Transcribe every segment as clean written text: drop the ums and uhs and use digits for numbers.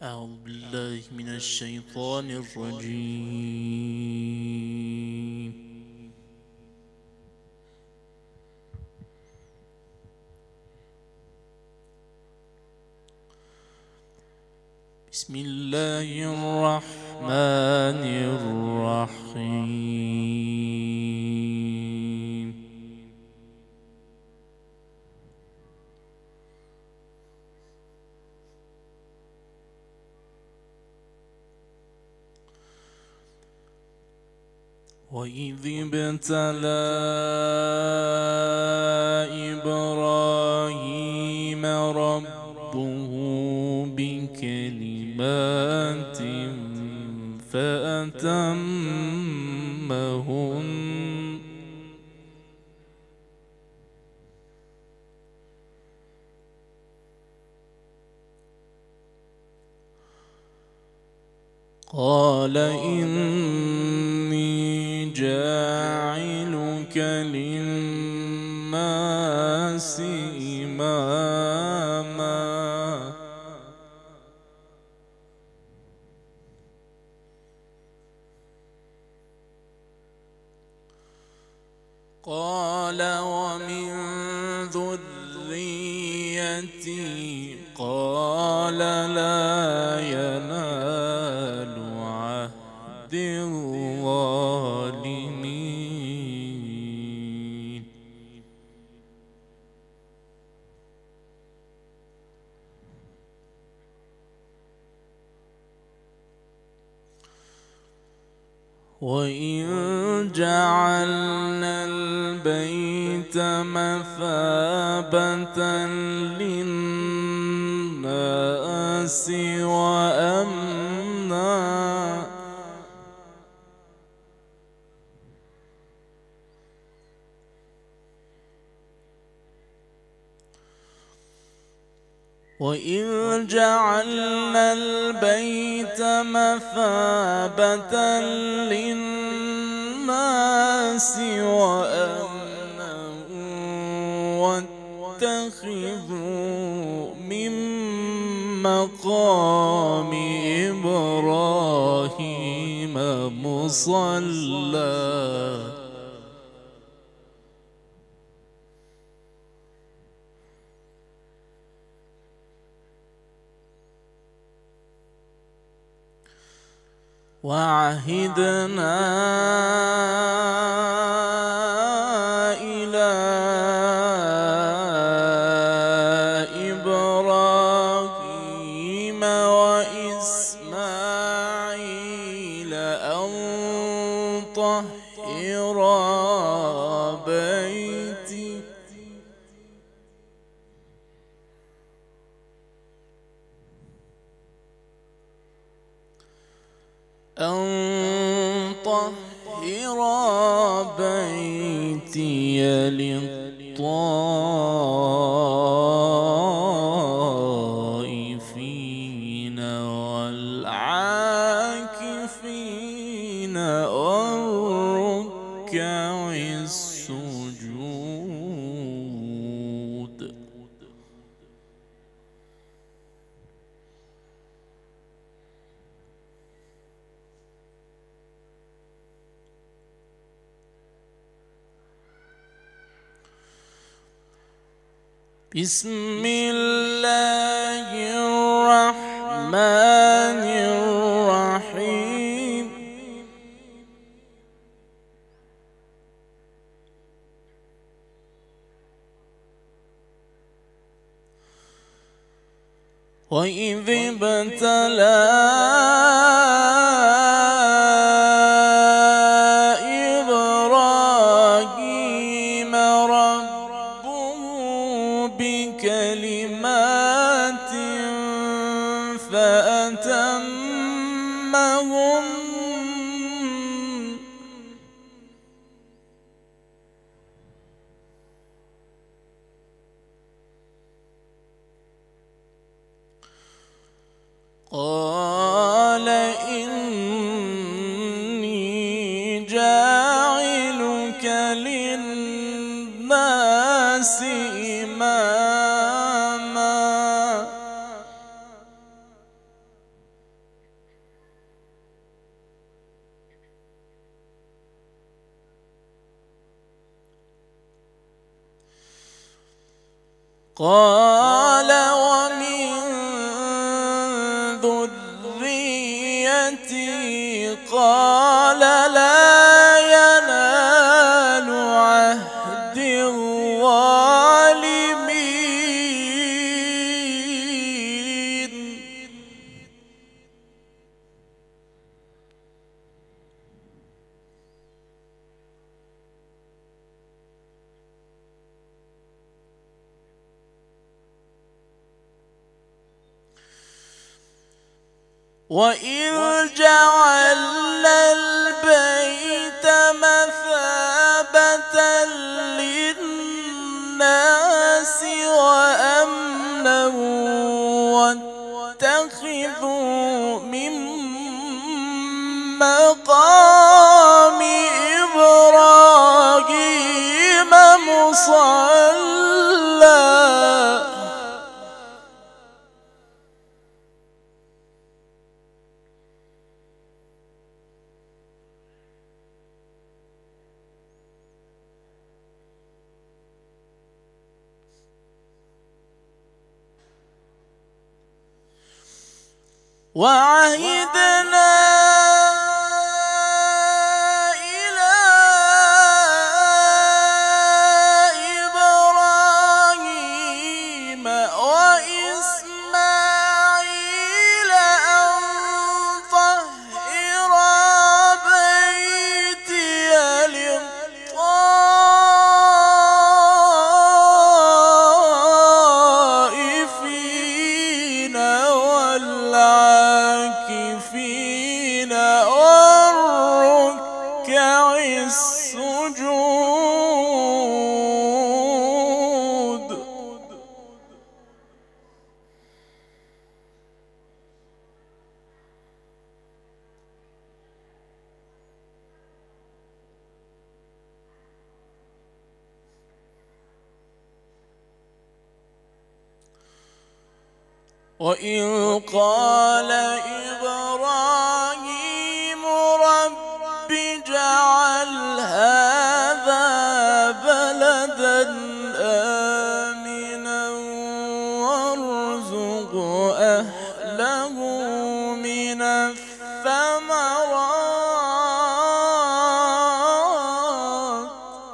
أعوذ بالله من الشيطان الرجيم. بسم الله الرحمن الرحيم. وإذ ابتلى إبراهيم ربه بكلمات فأتمهن قال إني جاعلك للناس إماما قال ومن ذريتي قال لا ينال عهد الظالمين. وإن جعلنا البيت مثابة للناس وأمنا واتخذوا من مقام إبراهيم مصلى وعهدنا إلى إبراهيم وإسماعيل أن طهرا بيتي للطائفين والعاكفين والركع السجود. بسم الله الرحمن الرحيم. وإذ ابتلى إبراهيم ربه بكلمات فأتمهن قال إني جاعلك للناس إماما قال ومن ذريتي قال لا ينال عهد الظالمين. وإذ جعلنا البيت مثابة للناس وأمنا واتخذوا من مقام إبراهيم مصلى. وعهدنا إلى إبراهيم وإسماعيل أن طهرا بيتي للطائفين والعاكفين والركع السجود. وإذ قال إبراهيم رب اجعل هذا بلدا آمنا وارزق أهله من الثمرات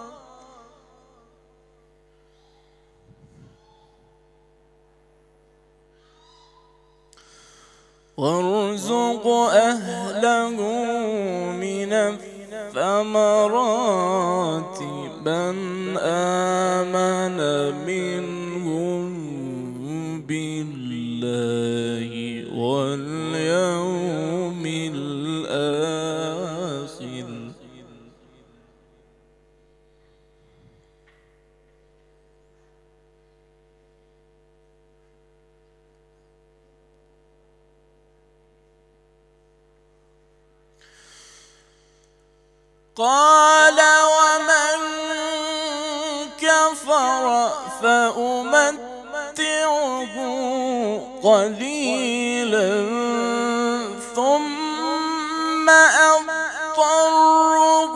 من آمن منهم بالله واليوم الآخر. قال ومن كفر فأمتعه قليلا ثم أضطره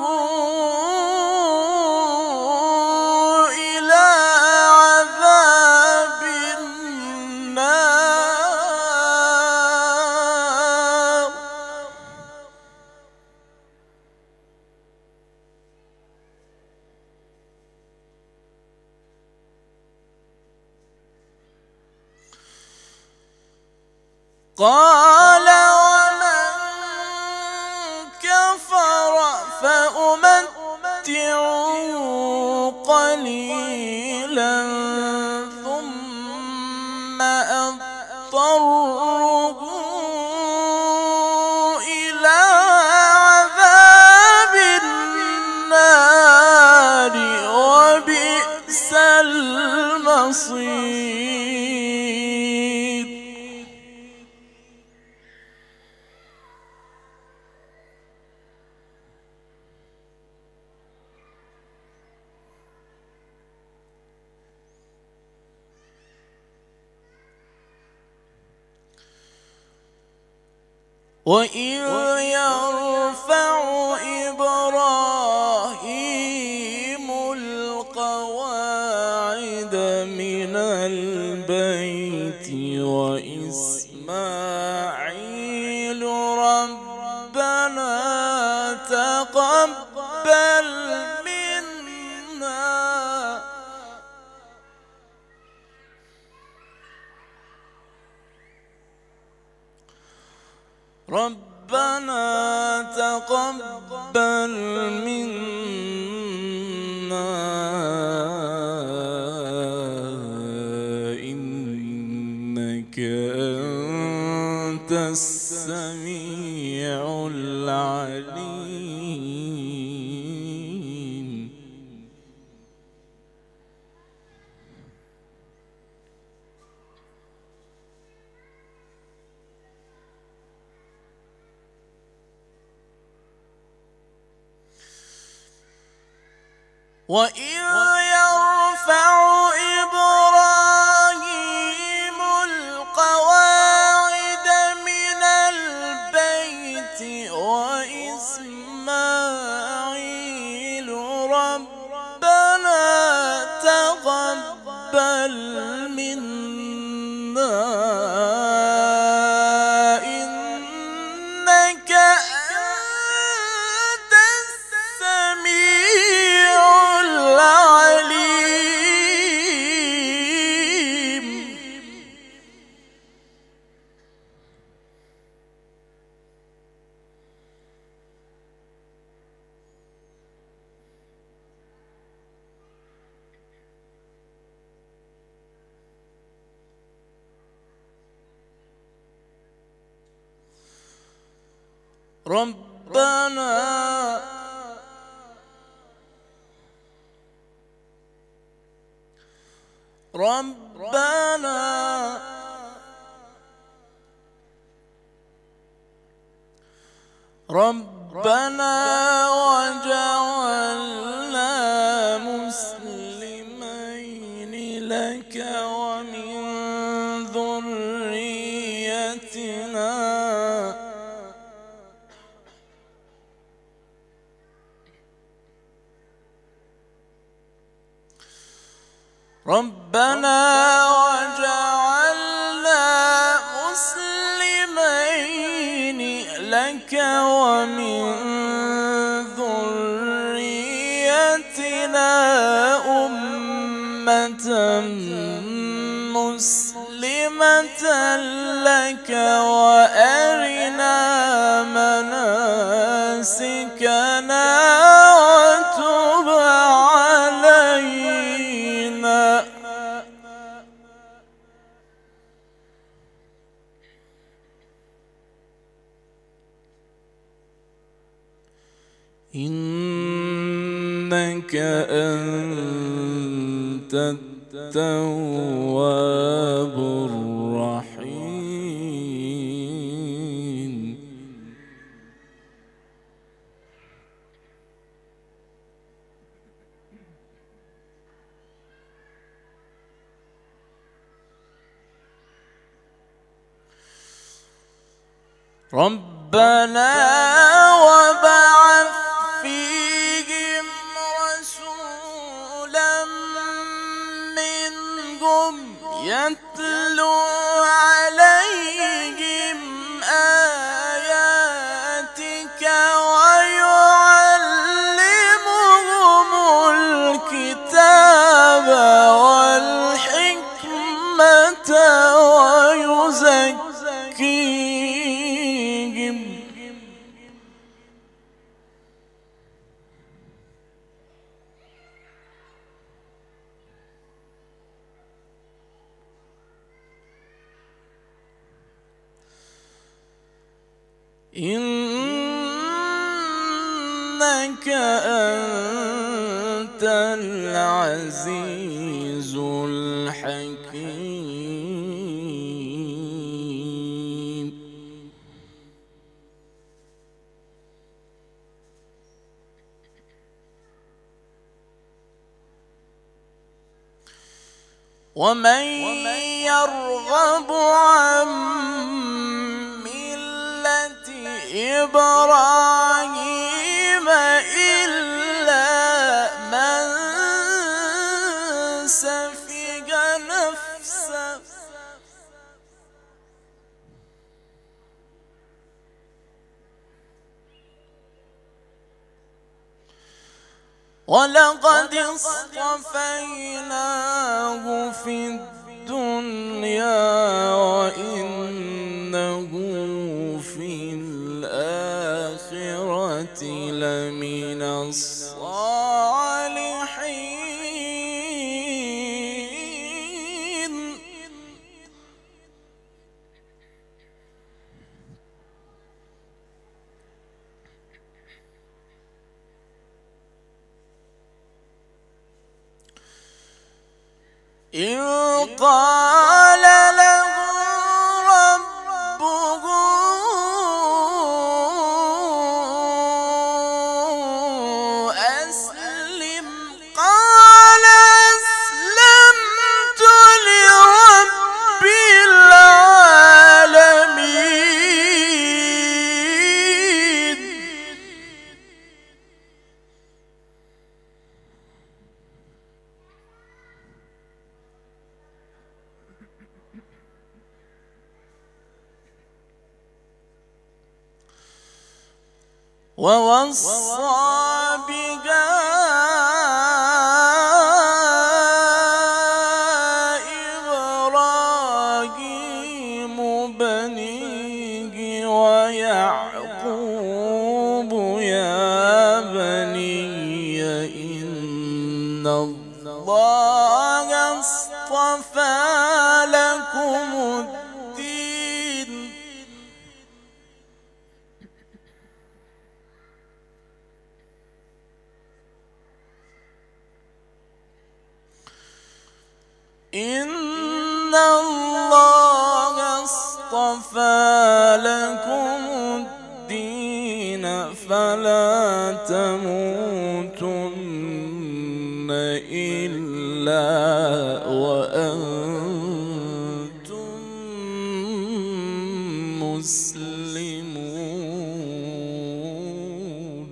إلى عذاب النار. قال ومن كفر فأمتعه قليلا ثم أضطره إلى عذاب النار وبئس المصير. وإذ يرفع إبراهيم القواعد من وإسماعيل ربنا تقبل منا ربنا تقبل منا إنك أنت السميع العليم. وإذ يرفع إبراهيم القواعد من البيت وإسماعيل ربنا تقبل منا إنك أنت السميع العليم. ربنا وجعلنا مسلمين لك ومن ذريتنا ربنا وجعلنا مسلمين لك ومن ذريتنا أمة مسلمة لك وأرنا مناسكنا وتب علينا إنك أنت التواب الرحيم. ربنا وبعث فيهم رسولا منهم يتلو عليهم آياتك ويعلمهم الكتاب والحكمة ويزكيهم إنك أنت العزيز الحكيم. ومن يرغب عن ملة إبراهيم إلا من سفك نفسه ولقد اصطفيناه في الدنيا وإنه في الآخرة لمن الصالحين. إذ قال له ربه أسلم قال أسلمت لرب العالمين. ووصى بها إبراهيم بنيه ويعقوب يا بني إن الله اصطفى لكم الدين إن الله اصطفى لكم الدين فلا تموتن إلا وأنتم مسلمون.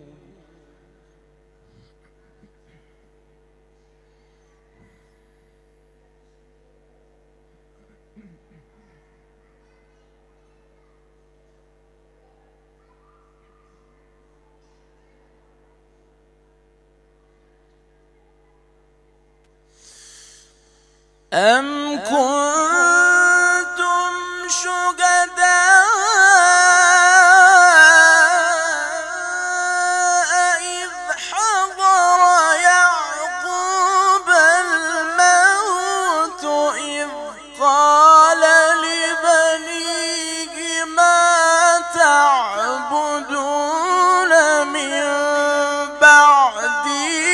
أم كنتم شهداء إذ حضر يعقوب الموت إذ قال لبنيه ما تعبدون من بعدي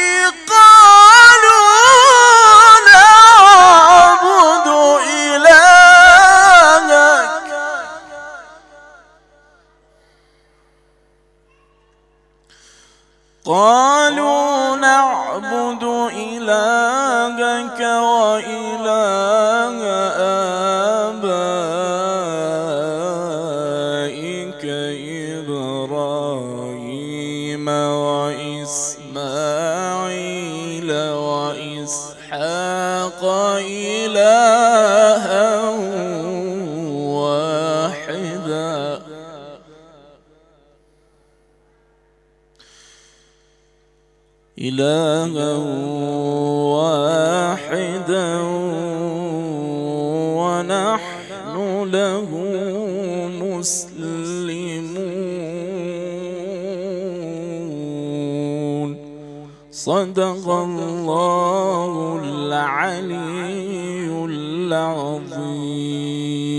قالوا نعبد إلهك وإله آبائك إبراهيم وإسماعيل وإسحاق إلها واحدا ونحن له مسلمون. صدق الله العلي العظيم.